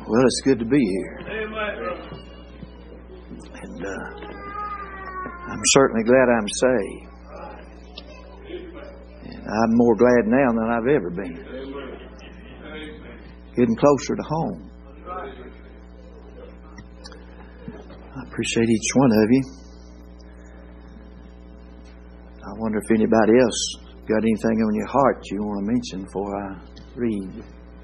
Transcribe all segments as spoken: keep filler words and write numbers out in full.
Well, it's good to be here. And uh, I'm certainly glad I'm saved. And I'm more glad now than I've ever been. Getting closer to home. I appreciate each one of you. I wonder if anybody else got anything on your heart you want to mention before I read.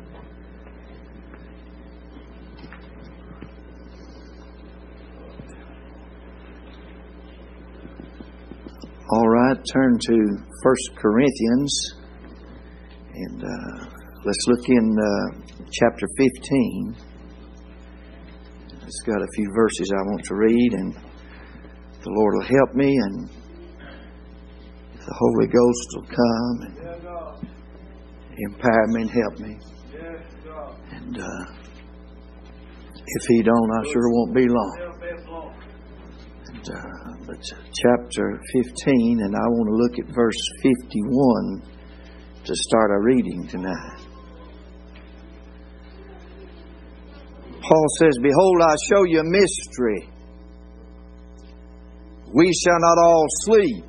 All right, turn to First Corinthians, and uh, let's look in uh, chapter fifteen. It's got a few verses I want to read, and the Lord will help me, and the Holy Ghost will come and empower me and help me. And uh, if He don't, I sure won't be long. And, uh, but chapter fifteen, and I want to look at verse fifty-one to start our reading tonight. Paul says, "Behold, I show you a mystery. We shall not all sleep,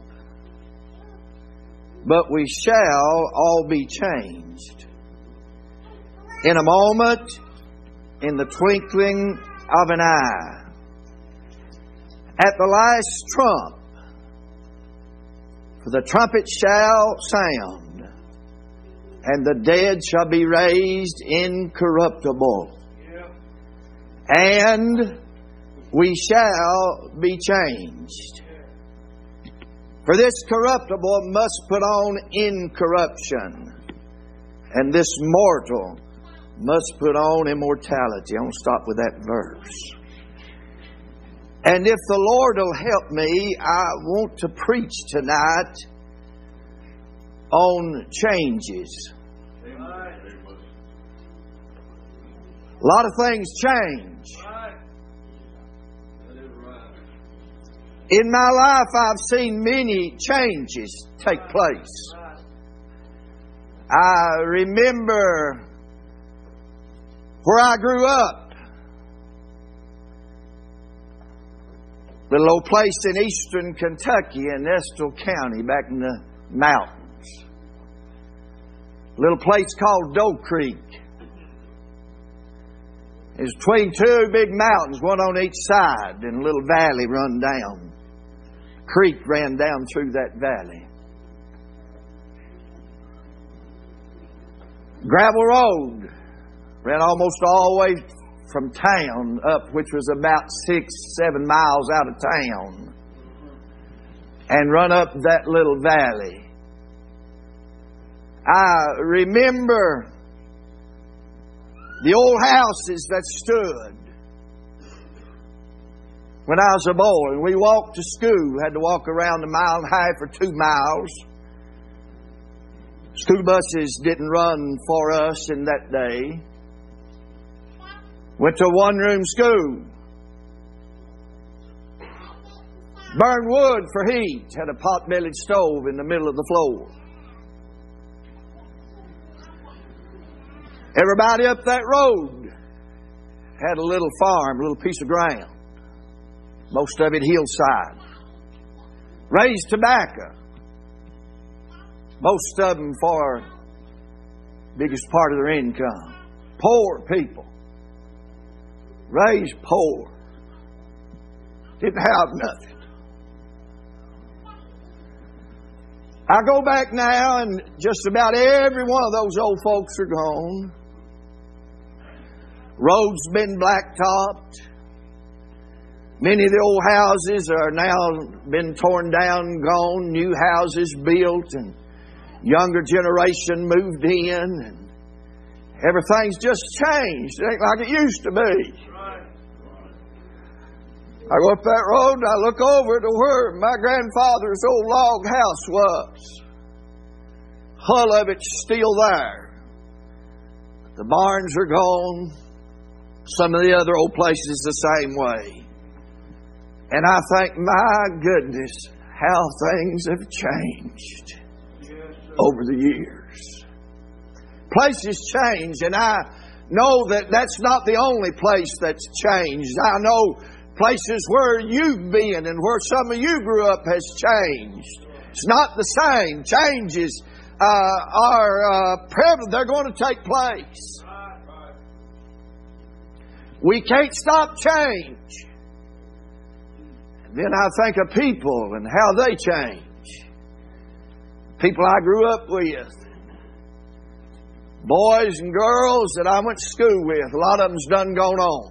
but we shall all be changed. In a moment, in the twinkling of an eye, at the last trump, for the trumpet shall sound, and the dead shall be raised incorruptible, and we shall be changed. For this corruptible must put on incorruption, and this mortal must put on immortality." I want to stop with that verse. And if the Lord will help me, I want to preach tonight on changes. A lot of things change. In my life, I've seen many changes take place. I remember where I grew up. Little old place in eastern Kentucky in Estill County, back in the mountains. Little place called Doe Creek. It was between two big mountains, one on each side, and a little valley run down. Creek ran down through that valley. Gravel road ran almost all the way from town up, which was about six, seven miles out of town, and run up that little valley. I remember the old houses that stood when I was a boy, and we walked to school. Had to walk around a mile and a half or two miles. School buses didn't run for us in that day. Went to a one-room school. Burned wood for heat. Had a pot-bellied stove in the middle of the floor. Everybody up that road had a little farm, a little piece of ground. Most of it hillside. Raised tobacco. Most of them for the biggest part of their income. Poor people. Raised poor. Didn't have nothing. I go back now and just about every one of those old folks are gone. Roads been blacktopped. Many of the old houses are now been torn down, gone. New houses built, and younger generation moved in, and everything's just changed. It ain't like it used to be. I go up that road and I look over to where my grandfather's old log house was. Hull of it's still there. The barns are gone. Some of the other old places the same way. And I think, my goodness, how things have changed over the years. Places change, and I know that that's not the only place that's changed. I know places where you've been and where some of you grew up has changed. It's not the same. Changes uh, are uh, prevalent. They're going to take place. We can't stop change. And then I think of people and how they change. People I grew up with. Boys and girls that I went to school with. A lot of them's done gone on.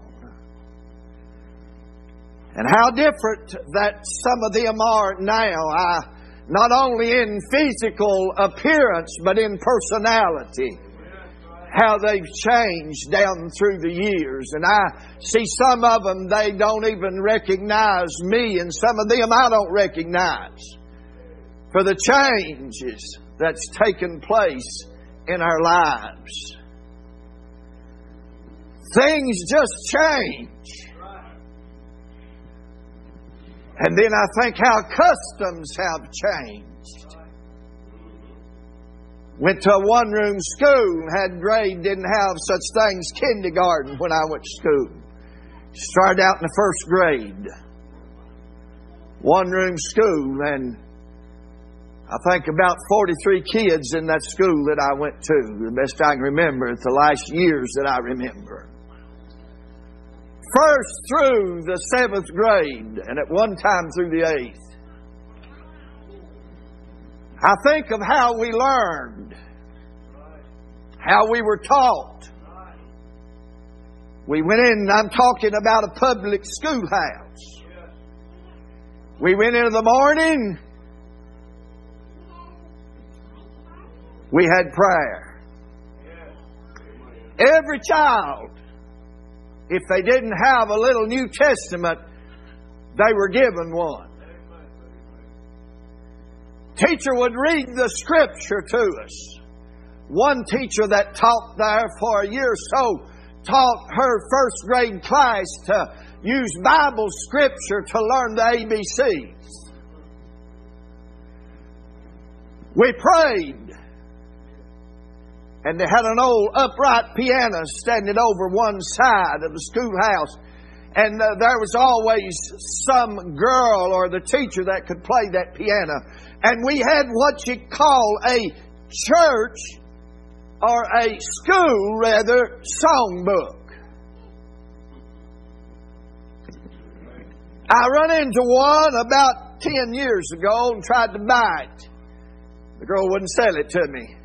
And how different that some of them are now. I, not only in physical appearance, but in personality. How they've changed down through the years. And I see some of them, they don't even recognize me. And some of them I don't recognize. For the changes that's taken place in our lives. Things just change. And then I think how customs have changed. Went to a one-room school, had grade, didn't have such things, kindergarten when I went to school. Started out in the first grade. One-room school, and I think about forty-three kids in that school that I went to. The best I can remember, it's the last years that I remember. First through the seventh grade, and at one time through the eighth. I think of how we learned, how we were taught. We went in, I'm talking about a public schoolhouse. We went in the morning, we had prayer. Every child, if they didn't have a little New Testament, they were given one. Teacher would read the Scripture to us. One teacher that taught there for a year or so taught her first grade class to use Bible Scripture to learn the A B Cs. We prayed. And they had an old upright piano standing over one side of the schoolhouse. And uh, there was always some girl or the teacher that could play that piano. And we had what you call a church, or a school rather, songbook. I run into one about ten years ago and tried to buy it. The girl wouldn't sell it to me.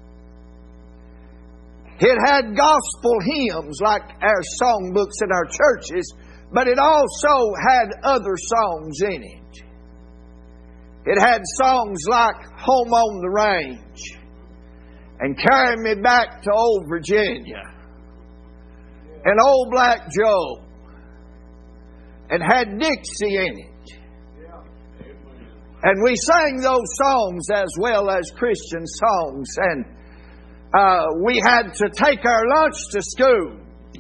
It had gospel hymns like our songbooks in our churches, but it also had other songs in it. It had songs like Home on the Range and Carry Me Back to Old Virginia and Old Black Joe, and had Dixie in it. And we sang those songs as well as Christian songs, and Uh, we had to take our lunch to school.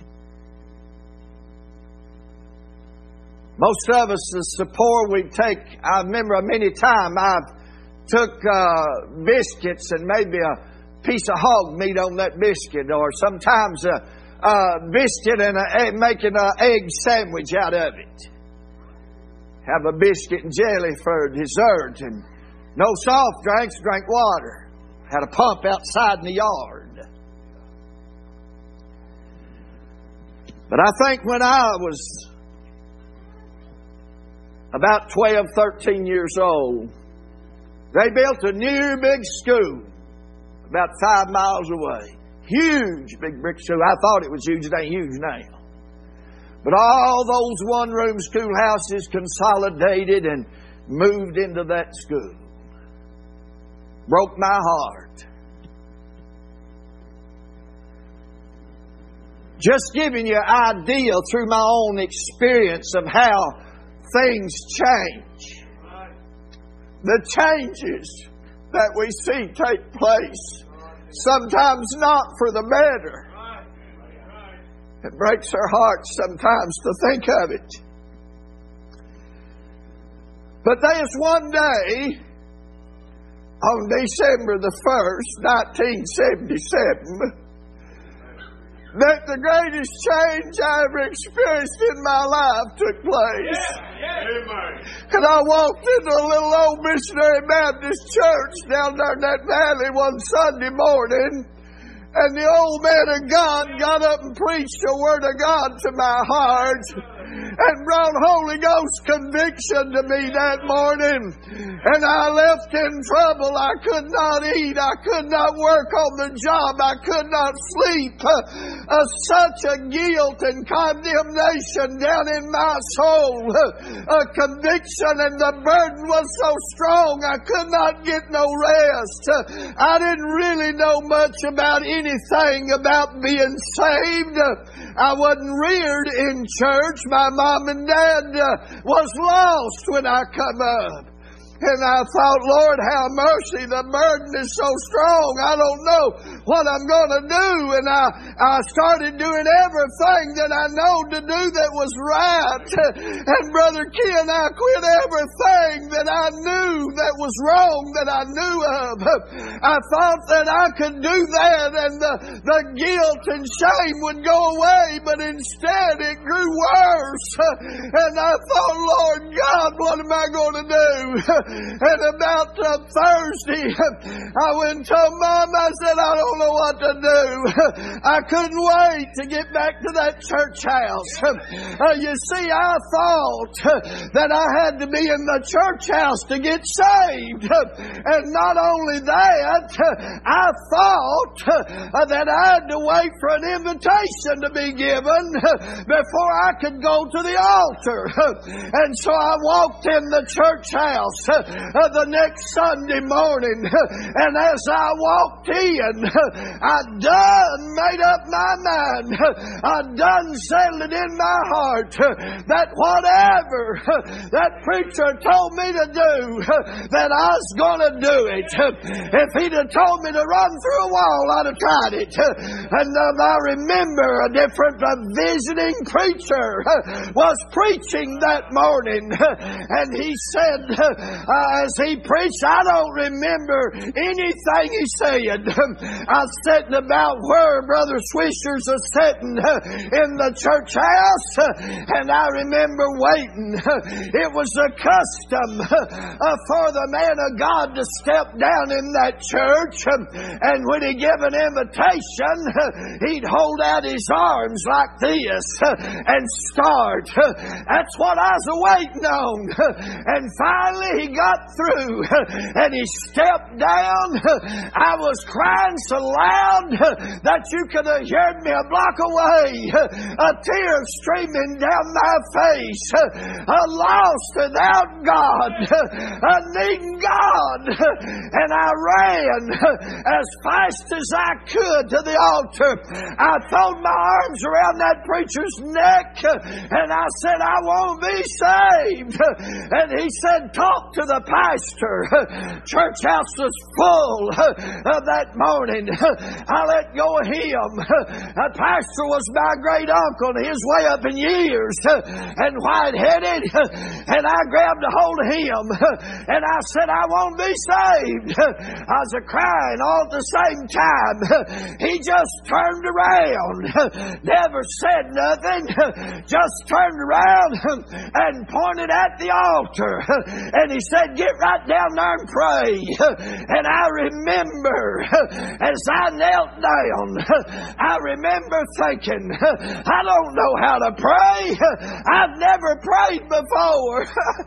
Most of us, the poor, we'd take, I remember many times I've took uh, biscuits and maybe a piece of hog meat on that biscuit, or sometimes a, a biscuit and a, making an egg sandwich out of it. Have a biscuit and jelly for dessert, and no soft drinks, drank water. Had a pump outside in the yard. But I think when I was about twelve, thirteen years old, they built a new big school about five miles away. Huge big brick school. I thought it was huge. It ain't huge now. But all those one-room schoolhouses consolidated and moved into that school. Broke my heart. Just giving you an idea through my own experience of how things change. The changes that we see take place, sometimes not for the better. It breaks our hearts sometimes to think of it. But there's one day, on December the first, nineteen seventy-seven, that the greatest change I ever experienced in my life took place. Yeah, yeah. And I walked into a little old missionary Baptist church down there in that valley one Sunday morning, and the old man of God got up and preached a word of God to my heart and brought Holy Ghost conviction to me that morning. And I left in trouble. I could not eat. I could not work on the job. I could not sleep. Uh, uh, such a guilt and condemnation down in my soul. Uh, a conviction, and the burden was so strong I could not get no rest. Uh, I didn't really know much about anything about being saved. Uh, I wasn't reared in church. My mom and dad uh, was lost when I come up. And I thought, Lord, have mercy. The burden is so strong. I don't know what I'm going to do. And I, I started doing everything that I know to do that was right. And Brother Ken, I quit everything that I knew that was wrong that I knew of. I thought that I could do that and the, the guilt and shame would go away, but instead it grew worse. And I thought, Lord God, what am I going to do? And about uh, Thursday, I went and told Mom, I said, I don't know what to do. I couldn't wait to get back to that church house. Uh, you see, I thought that I had to be in the church house to get saved. And not only that, I thought that I had to wait for an invitation to be given before I could go to the altar. And so I walked in the church house Uh, the next Sunday morning, and as I walked in, I done made up my mind. I done settled it in my heart that whatever that preacher told me to do, that I was going to do it. If he'd have told me to run through a wall, I'd have tried it. And uh, I remember a different uh, visiting preacher was preaching that morning, and he said, uh, as he preached, I don't remember anything he said. I was sitting about where Brother Swisher's was sitting in the church house, and I remember waiting. It was a custom for the man of God to step down in that church, and when he gave an invitation, he'd hold out his arms like this and start. That's what I was waiting on. And finally he got through, and he stepped down. I was crying so loud that you could have heard me a block away. A tear streaming down my face. A lost without God. A needing God. And I ran as fast as I could to the altar. I threw my arms around that preacher's neck, and I said, I won't be saved. And he said, talk to the pastor. Church house was full uh, that morning. I let go of him. The pastor was my great uncle, and he was way up in years and white-headed, and I grabbed a hold of him, and I said, I won't be saved. I was crying all at the same time. He just turned around, never said nothing, just turned around and pointed at the altar, and he said, get right down there and pray. And I remember as I knelt down, I remember thinking, I don't know how to pray. I've never prayed before.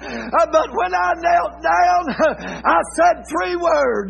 But when I knelt down, I said three words,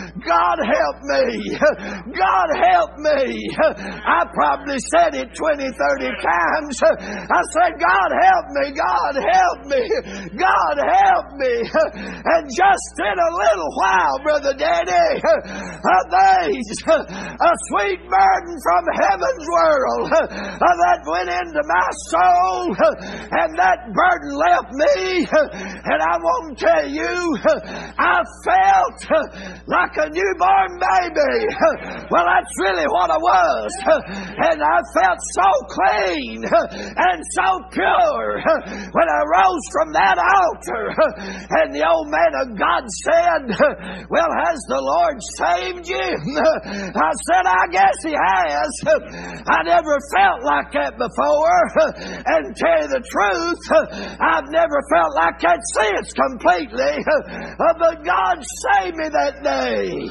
God help me. God help me. I probably said it twenty, thirty times. I said, God help me. God help me. God help me. And just in a little while, Brother Daddy, uh, there's a sweet burden from heaven's world uh, that went into my soul, uh, and that burden left me. Uh, and I want to tell you, uh, I felt like a newborn baby. Well, that's really what I was. And I felt so clean and so pure when I rose from that altar. And the old man of God said, well, has the Lord saved you? I said, I guess He has. I never felt like that before. And to tell you the truth, I've never felt like that since completely. But God saved me that day.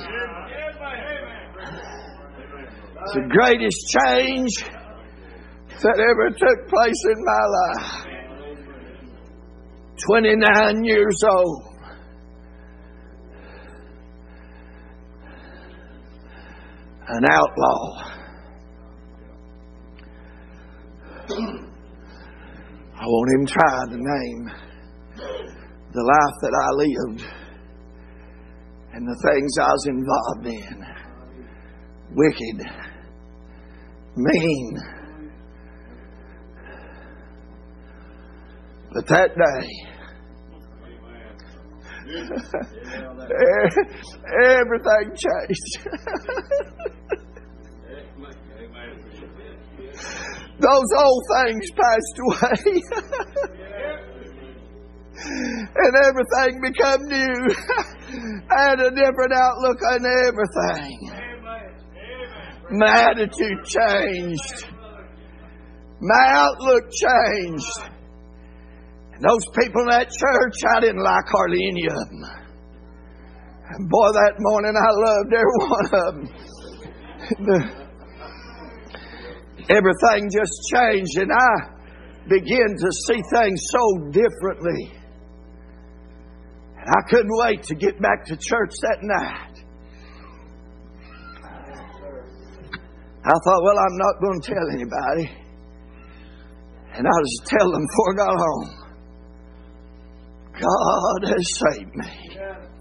It's the greatest change that ever took place in my life. twenty-nine years old. An outlaw. I won't even try to name the life that I lived and the things I was involved in. Wicked, mean. But that day, everything changed. Those old things passed away. And everything become new. I had a different outlook on everything. My attitude changed. My outlook changed. And those people in that church, I didn't like hardly any of them. And boy, that morning I loved every one of them. Everything just changed, and I began to see things so differently. And I couldn't wait to get back to church that night. I thought, well, I'm not going to tell anybody. And I'll just tell them before I got home. God has saved me.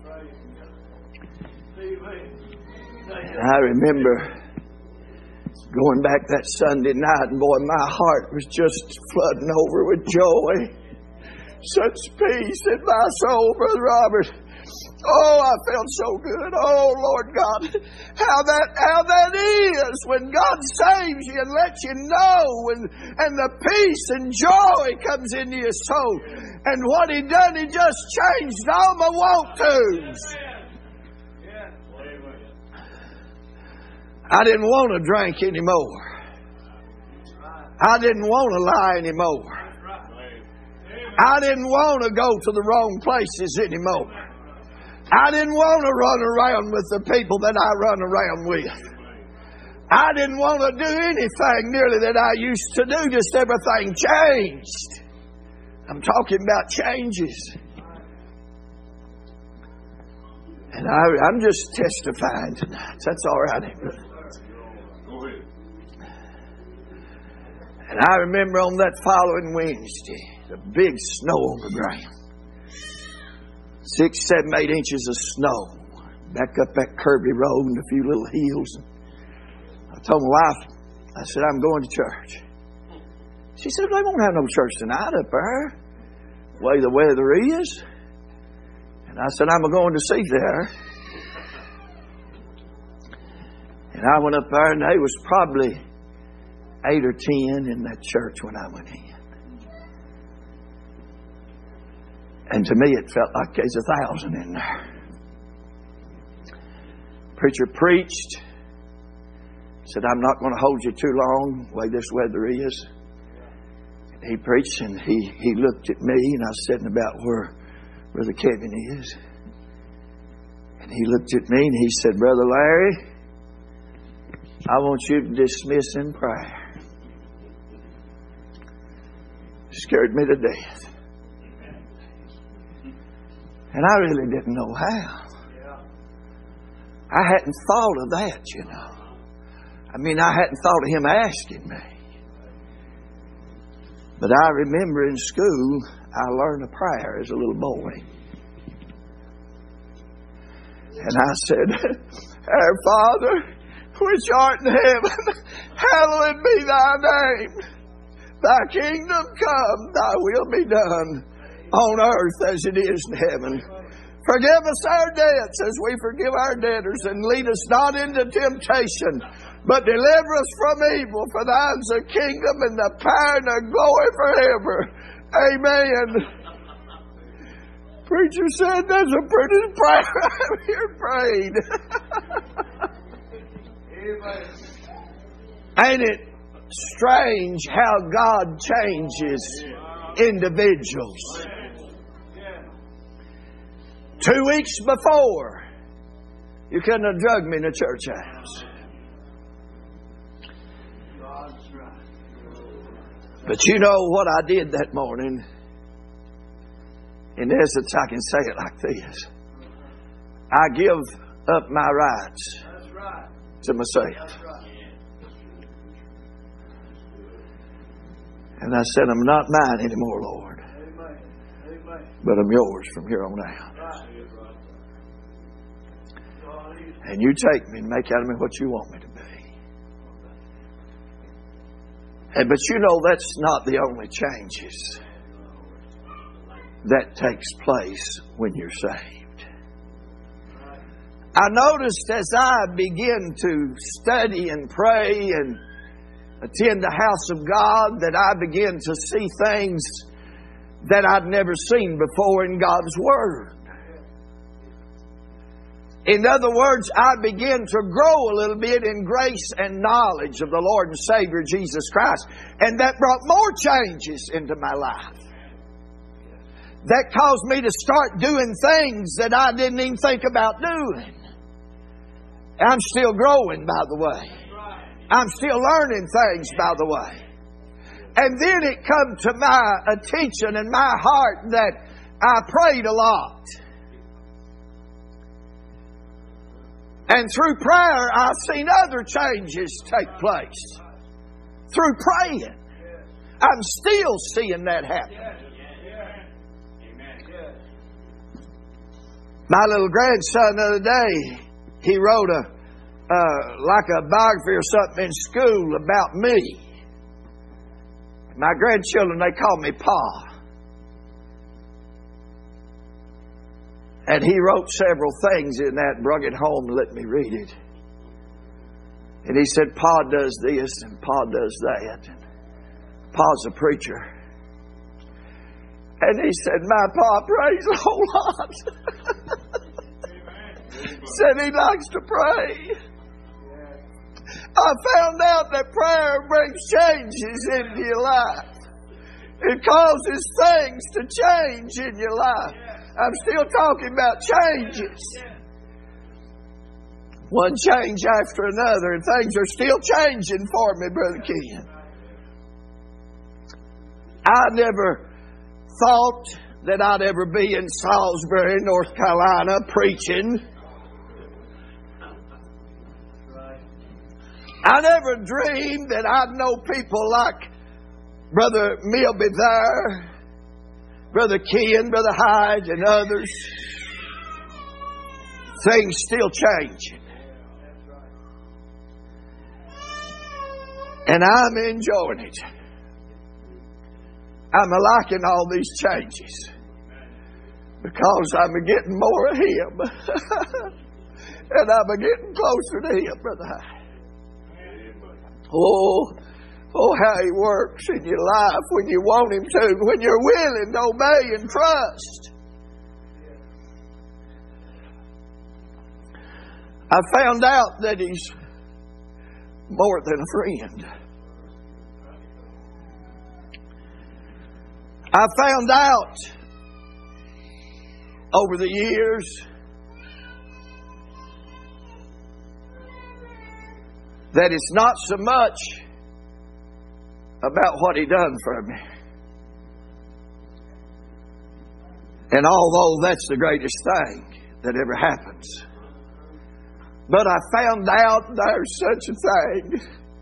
And I remember going back that Sunday night, and boy, my heart was just flooding over with joy. Such peace in my soul, Brother Robert. Oh, I felt so good. Oh, Lord God, how that how that is when God saves you and lets you know, and, and the peace and joy comes into your soul. And what He done, He just changed all my want-tos. I didn't want to drink anymore. I didn't want to lie anymore. I didn't want to go to the wrong places anymore. I didn't want to run around with the people that I run around with. I didn't want to do anything nearly that I used to do. Just everything changed. I'm talking about changes. And I, I'm just testifying tonight. That's all right. And I remember on that following Wednesday, the big snow on the ground. Six, seven, eight inches of snow. Back up that curvy road and a few little hills. I told my wife, I said, I'm going to church. She said, they won't have no church tonight up there. The way the weather is. And I said, I'm going to see there. And I went up there, and there was probably eight or ten in that church when I went in. And to me, it felt like there's a thousand in there. Preacher preached. Said, I'm not going to hold you too long, the way this weather is. And he preached, and he, he looked at me, and I was sitting about where Brother Kevin is. And he looked at me, and he said, Brother Larry, I want you to dismiss in prayer. Scared me to death. And I really didn't know how. I hadn't thought of that, you know. I mean, I hadn't thought of him asking me. But I remember in school, I learned a prayer as a little boy. And I said, Our Father, which art in heaven, hallowed be thy name. Thy kingdom come, thy will be done on earth as it is in heaven. Forgive us our debts as we forgive our debtors, and lead us not into temptation, but deliver us from evil. For thine is the kingdom and the power and the glory forever. Amen. Preacher said that's a pretty prayer I've here prayed. Ain't it strange how God changes individuals? Two weeks before, you couldn't have drugged me in a church house. But you know what I did that morning? In essence, I can say it like this. I give up my rights to myself. And I said, I'm not mine anymore, Lord. But I'm yours from here on out. And you take me and make out of me what you want me to be. And but you know that's not the only changes that takes place when you're saved. I noticed as I begin to study and pray and attend the house of God that I begin to see things that I'd never seen before in God's Word. In other words, I began to grow a little bit in grace and knowledge of the Lord and Savior Jesus Christ. And that brought more changes into my life. That caused me to start doing things that I didn't even think about doing. I'm still growing, by the way. I'm still learning things, by the way. And then it come to my attention and my heart that I prayed a lot. And through prayer, I've seen other changes take place. Through praying. I'm still seeing that happen. My little grandson the other day, he wrote a uh, like a biography or something in school about me. My grandchildren, they call me Pa. And he wrote several things in that, brought it home and let me read it. And he said, Pa does this and Pa does that. And Pa's a preacher. And he said, my Pa prays a whole lot. Said he likes to pray. I found out that prayer brings changes into your life. It causes things to change in your life. I'm still talking about changes. One change after another, and things are still changing for me, Brother Ken. I never thought that I'd ever be in Salisbury, North Carolina, preaching. I never dreamed that I'd know people like Brother Milby there, Brother Ken, Brother Hyde, and others. Things still changing. And I'm enjoying it. I'm liking all these changes. Because I'm getting more of Him. And I'm getting closer to Him, Brother Hyde. Oh, oh, how He works in your life when you want Him to, when you're willing to obey and trust. I found out that He's more than a friend. I found out over the years that it's not so much about what He done for me. And although that's the greatest thing that ever happens, but I found out there's such a thing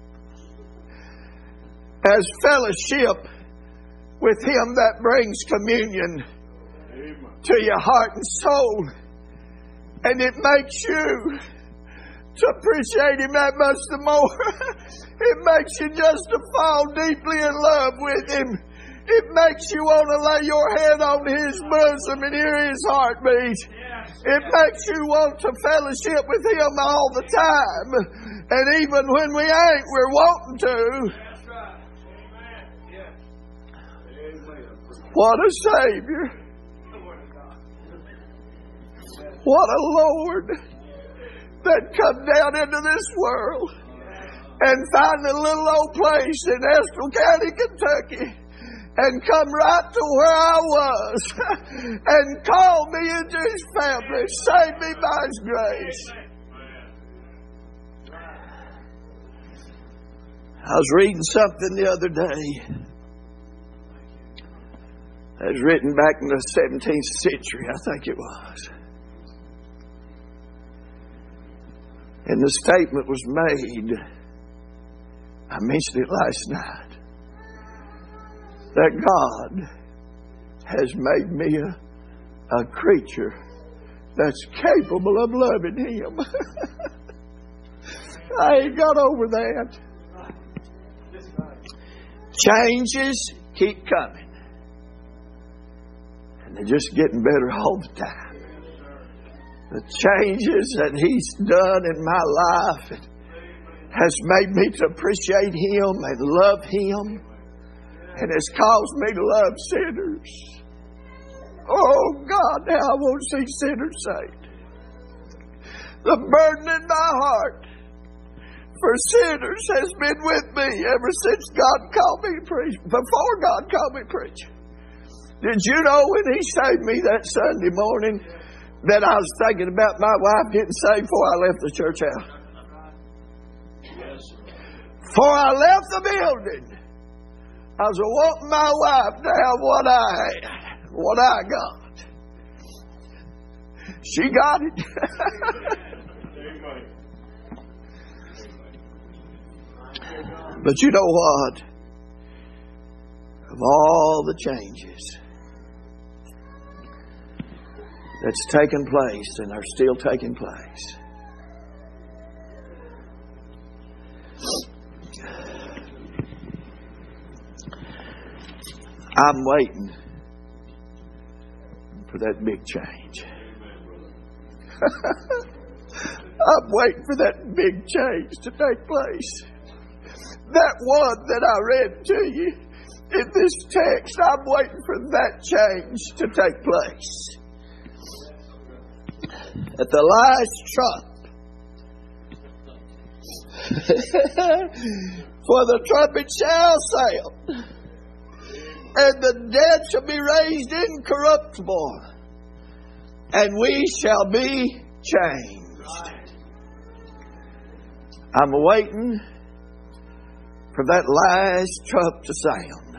as fellowship with Him that brings communion to your heart and soul. And it makes you to appreciate Him that much the more. It makes you just to fall deeply in love with Him. It makes you want to lay your head on His bosom and hear His heartbeat. It makes you want to fellowship with Him all the time. And even when we ain't, we're wanting to. What a Savior. What a Lord that come down into this world and find a little old place in Estill County, Kentucky, and come right to where I was and call me into His family, save me by His grace. I was reading something the other day. It was written back in the seventeenth century, I think it was. And the statement was made, I mentioned it last night, that God has made me a, a creature that's capable of loving Him. I ain't got over that. Changes keep coming. And they're just getting better all the time. The changes that He's done in my life has made me to appreciate Him and love Him, and has caused me to love sinners. Oh God, how I want to see sinners saved. The burden in my heart for sinners has been with me ever since God called me to preach, before God called me to preach. Did you know when He saved me that Sunday morning that I was thinking about my wife getting saved before I left the church house? Before I left the building, I was wanting my wife to have what I had, what I got. She got it. But you know what? Of all the changes that's taken place and are still taking place, I'm waiting for that big change. I'm waiting for that big change to take place. That one that I read to you in this text, I'm waiting for that change to take place. At the last trump, for the trumpet shall sound, and the dead shall be raised incorruptible, and we shall be changed. I'm waiting for that last trump to sound,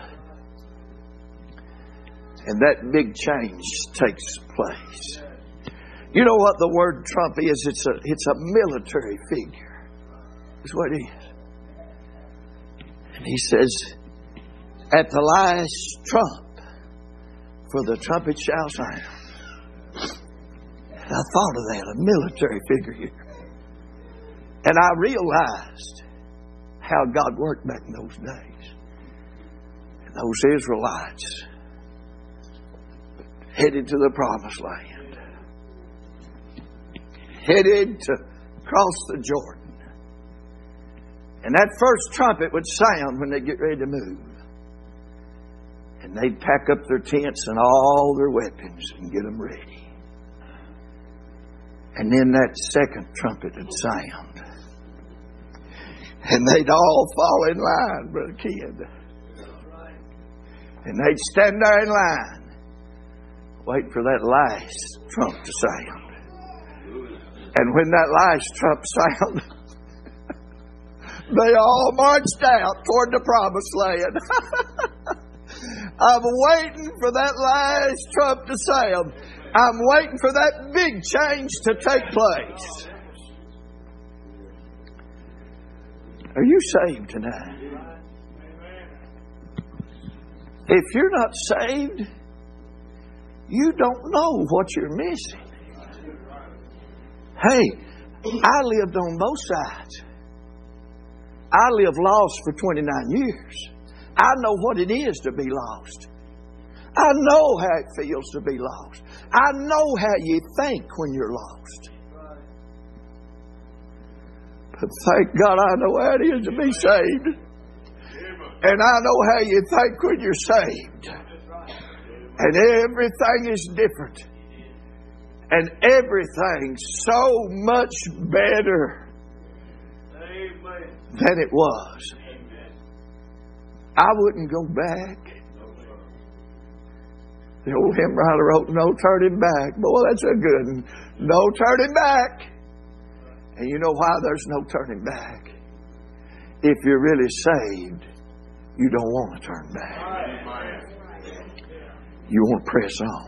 and that big change takes place. You know what the word trump is? It's a, it's a military figure. That's what it is. And he says, at the last trump, for the trumpet shall sound. And I thought of that, a military figure here. And I realized how God worked back in those days. And those Israelites headed to the promised land. Headed to cross the Jordan. And that first trumpet would sound when they get ready to move. And they'd pack up their tents and all their weapons and get them ready. And then that second trumpet would sound. And they'd all fall in line, Brother Kid. And they'd stand there in line, wait for that last trump to sound. And when that last trump sounded, they all marched out toward the promised land. I'm waiting for that last trump to sound. I'm waiting for that big change to take place. Are you saved tonight? If you're not saved, you don't know what you're missing. Hey, I lived on both sides. I lived lost for twenty-nine years. I know what it is to be lost. I know how it feels to be lost. I know how you think when you're lost. But thank God I know how it is to be saved. And I know how you think when you're saved. And everything is different. And everything's so much better than it was. I wouldn't go back. The old hymn writer wrote, "No turning back." Boy, that's a good one. No turning back. And you know why there's no turning back? If you're really saved, you don't want to turn back. You want to press on.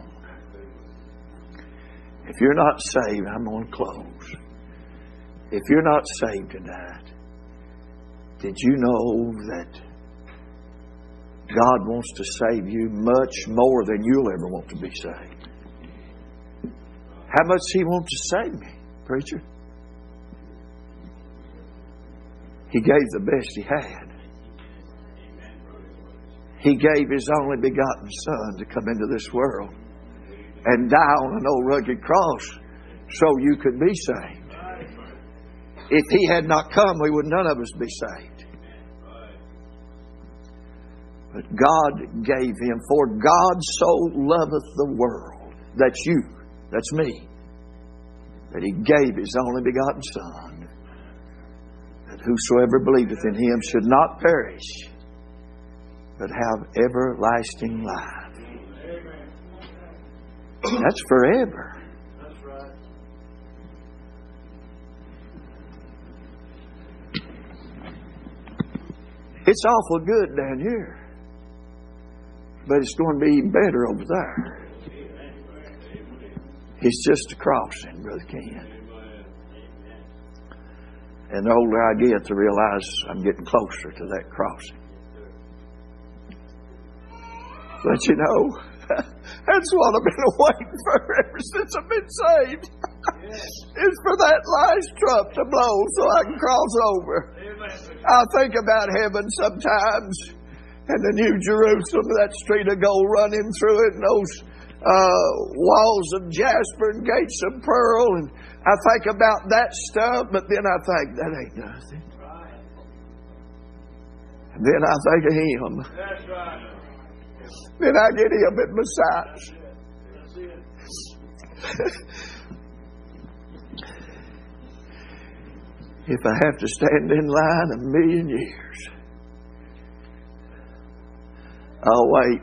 If you're not saved, I'm going to close. If you're not saved tonight, did you know that God wants to save you much more than you'll ever want to be saved? How much does He want to save me, preacher? He gave the best He had. He gave His only begotten Son to come into this world and die on an old rugged cross so you could be saved. If He had not come, we would none of us be saved. But God gave Him, for God so loveth the world. That's you. That's me. That He gave His only begotten Son, that whosoever believeth in Him should not perish, but have everlasting life. That's forever. That's right. It's awful good down here, but it's going to be even better over there. It's just a crossing, Brother Ken. And the older I get, to realize I'm getting closer to that crossing. But you know, that's what I've been waiting for ever since I've been saved. It's for that last trump to blow so I can cross over. I think about heaven sometimes, and the New Jerusalem, that street of gold running through it, and those uh, walls of jasper and gates of pearl, and I think about that stuff, but then I think, that ain't nothing. And then I think of Him. That's right. Then I get Him at my side. If I have to stand in line a million years, I'll wait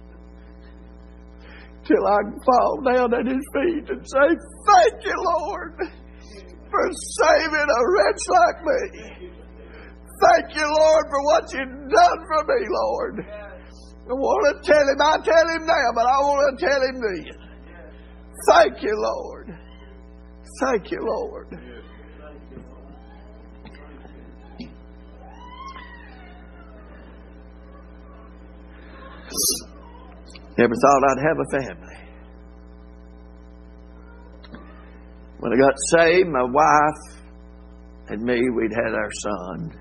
till I can fall down at His feet and say, "Thank you, Lord, for saving a wretch like me. Thank you, Lord, for what You've done for me, Lord." I want to tell Him, I tell Him now, but I want to tell Him then. Thank you, Lord. Thank you, Lord. Never thought I'd have a family. When I got saved, my wife and me, we'd had our son.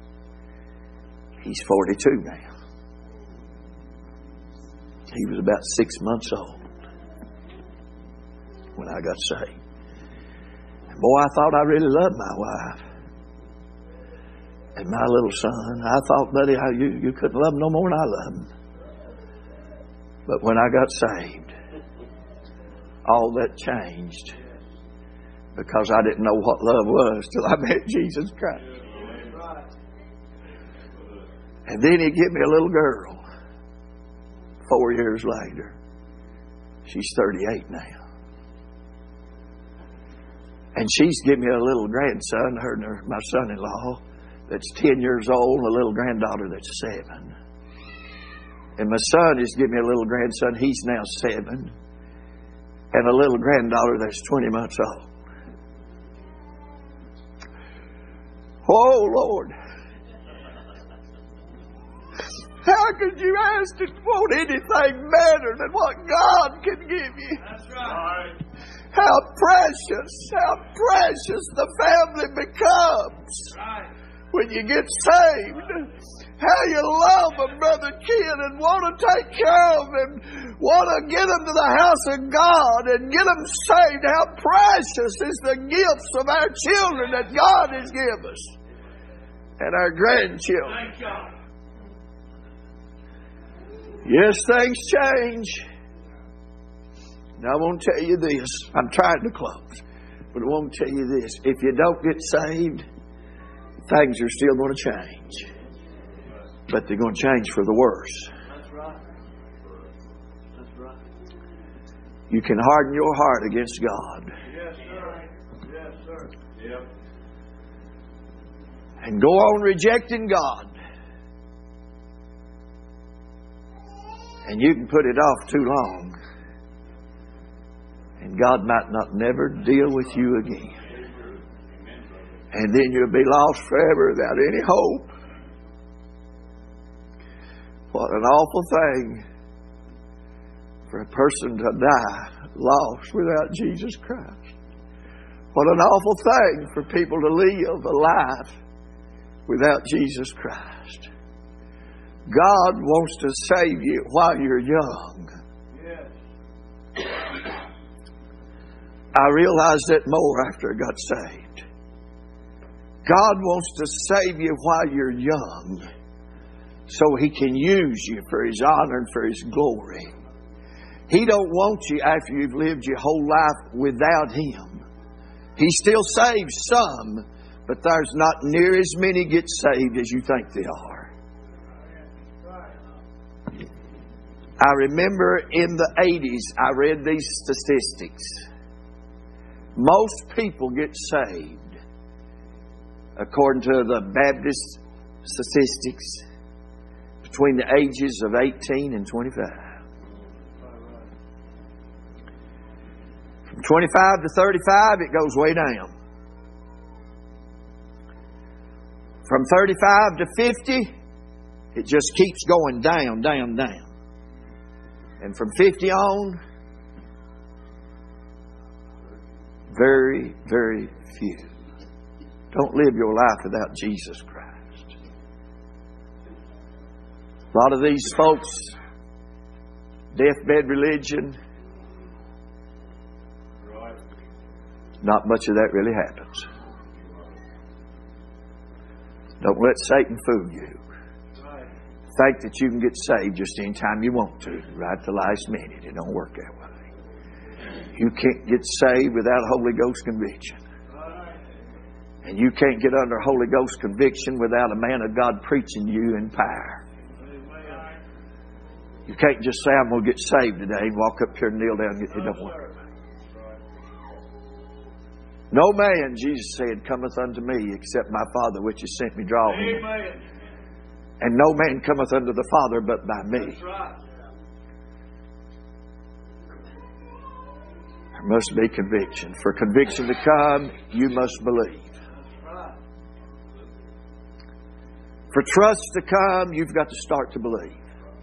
He's forty-two now. He was about six months old when I got saved. And boy, I thought I really loved my wife and my little son. I thought, buddy, I, you, you couldn't love him no more than I love him. But when I got saved, all that changed, because I didn't know what love was till I met Jesus Christ. And then He gave me a little girl. Four years later, she's thirty-eight now. And she's given me a little grandson, her and her, my son-in-law, that's ten years old, and a little granddaughter that's seven. And my son has given me a little grandson, he's now seven, and a little granddaughter that's twenty months old. Oh, Lord. How could you ask to want anything better than what God can give you? That's right. How precious, how precious the family becomes Right. when you get saved. How you love a brother kid and want to take care of him, want to get him to the house of God and get him saved. How precious is the gifts of our children that God has given us and our grandchildren. Yes, things change. Now I want to tell you this. I'm trying to close, but I want to tell you this. If you don't get saved, things are still going to change. But they're going to change for the worse. That's right. That's right. You can harden your heart against God. Yes, sir. Yes, sir. Yep. And go on rejecting God. And you can put it off too long. And God might not never deal with you again. And then you'll be lost forever without any hope. What an awful thing for a person to die lost without Jesus Christ. What an awful thing for people to live a life without Jesus Christ. God wants to save you while you're young. Yes. I realized that more after I got saved. God wants to save you while you're young, so He can use you for His honor and for His glory. He don't want you after you've lived your whole life without Him. He still saves some, but there's not near as many get saved as you think they are. I remember in the eighties, I read these statistics. Most people get saved, according to the Baptist statistics, between the ages of eighteen and twenty-five. From twenty-five to thirty-five, it goes way down. From thirty-five to fifty, it just keeps going down, down, down. And from fifty on, very, very few. Don't live your life without Jesus Christ. A lot of these folks, deathbed religion, not much of that really happens. Don't let Satan fool you. Think that you can get saved just any time you want to, right at the last minute. It don't work that way. You can't get saved without Holy Ghost conviction. And you can't get under Holy Ghost conviction without a man of God preaching you in power. You can't just say, I'm going to get saved today, and walk up here and kneel down. It don't work. No man, Jesus said, cometh unto me, except my Father which has sent me draw him. And no man cometh unto the Father but by me. There must be conviction. For conviction to come, you must believe. For trust to come, you've got to start to believe.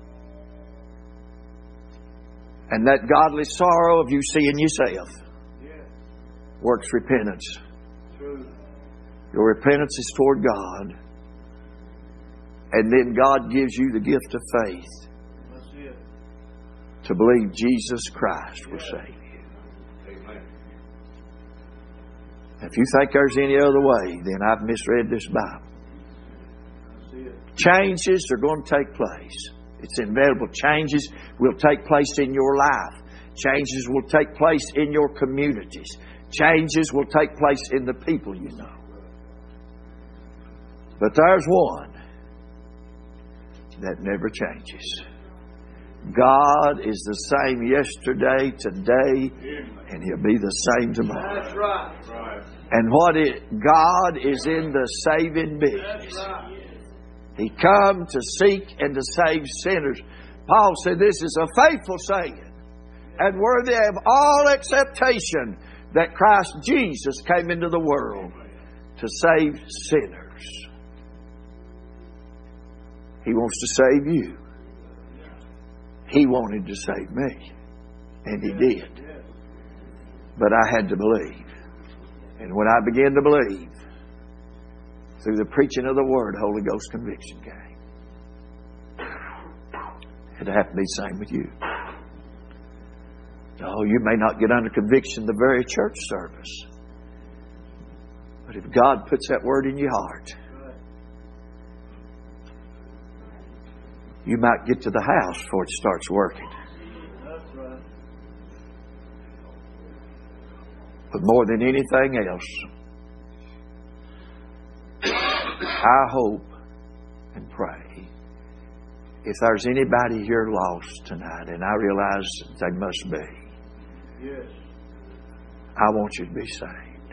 And that godly sorrow of you seeing yourself works repentance. Your repentance is toward God. And then God gives you the gift of faith to believe Jesus Christ will save you. If you think there's any other way, then I've misread this Bible. Changes are going to take place. It's inevitable. Changes will take place in your life. Changes will take place in your communities. Changes will take place in the people you know. But there's one that never changes. God is the same yesterday, today, and He'll be the same tomorrow. That's right. And what it, God is in the saving business. He come to seek and to save sinners. Paul said this is a faithful saying and worthy of all acceptation that Christ Jesus came into the world to save sinners. He wants to save you. He wanted to save me. And He did. But I had to believe. And when I began to believe, Through the preaching of the Word, Holy Ghost conviction came. It'll have to be the same with you. Oh, you may not get under conviction the very church service. But if God puts that Word in your heart, you might get to the house before it starts working. That's right. But more than anything else, I hope and pray, if there's anybody here lost tonight, and I realize they must be, Yes. I want you to be saved.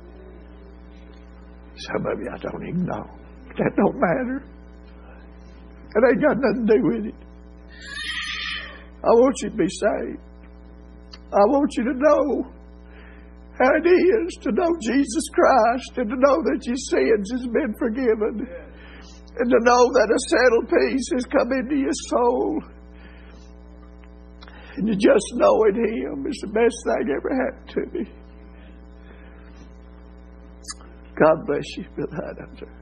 Some of you I don't even know. That don't matter. It ain't got nothing to do with it. I want you to be saved. I want you to know how it is to know Jesus Christ and to know that your sins has been forgiven. And to know that a settled peace has come into your soul. And to just knowing Him is the best thing ever happened to me. God bless you. Good night, I'm sorry.